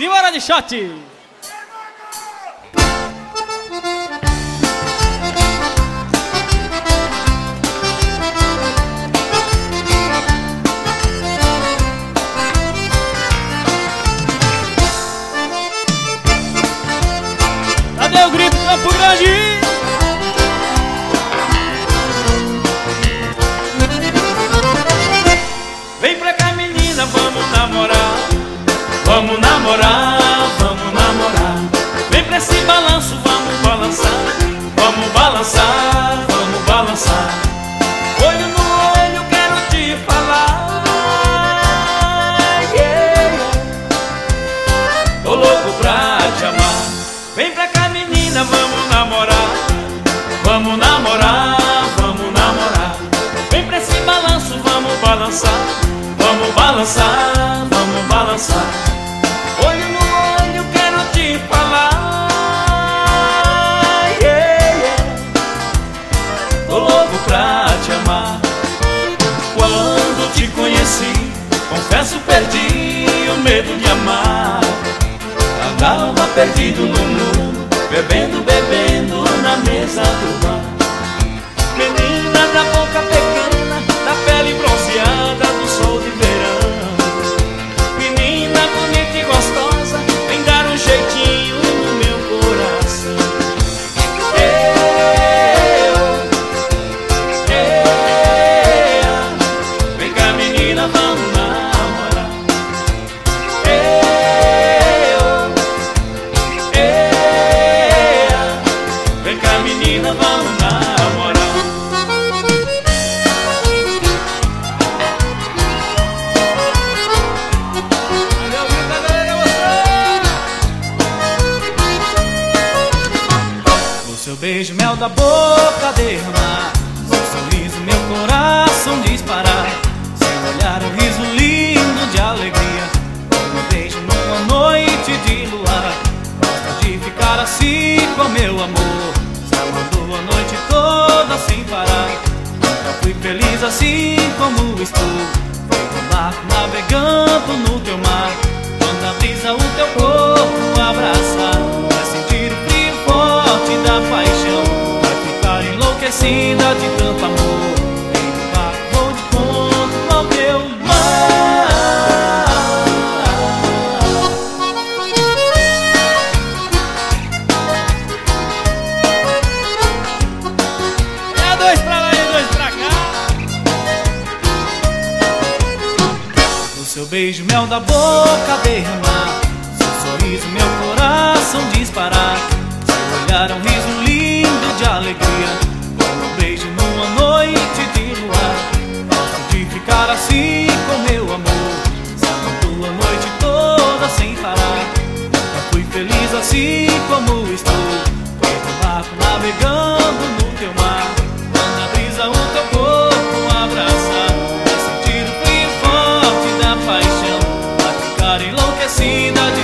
Simbora de shot! Cadê o grito Campo Grande? Vem pra cá, menina, vamos namorar. Vamos namorar, vamos namorar. Vem pra esse balanço, vamos balançar. Vamos balançar, vamos balançar. Olho no olho, quero te falar. Yeah. Tô louco pra te amar. Vem pra cá, menina, vamos namorar. Vamos namorar, vamos namorar. Vem pra esse balanço, vamos balançar. Vamos balançar, vamos balançar. Olho no olho, quero te falar. Yeah, yeah. Tô louco pra te amar. Quando te conheci, confesso, perdi o medo de amar. Andava perdido no mundo, bebendo, bebendo na mesa do bar. Menina da boca pequena, da pele bronzeada do sol de verão. Menina bonita e gostosa, vem dar um jeitinho no meu coração. Vem cá, menina, vamos namorar. Vem cá, menina, vamos namorar. Seu beijo, mel da boca derramar, seu sorriso, meu coração disparar. Seu olhar, um riso lindo de alegria, um beijo numa noite de luar. Gosto de ficar assim com meu amor, se amando a noite toda sem parar. Nunca fui feliz assim como estou, feito um barco navegando no teu mar. Quando a brisa o teu corpo abraçar, vai sentir o frio forte da paixão, vai ficar enlouquecida de tanto amor. Vem no barco, vou de conto ao teu mar. É dois pra lá e dois pra cá. O seu beijo, mel da boca derramar, seu sorriso, meu coração disparar. Seu olhar, um riso lindo de alegria, como um beijo numa noite de luar. Gosto de ficar assim com meu amor, sabendo a noite toda sem parar. Nunca fui feliz assim como estou, feito um barco navegando no teu mar. Quando a brisa o teu corpo abraçar, vai sentir o frio forte da paixão, vai ficar enlouquecida de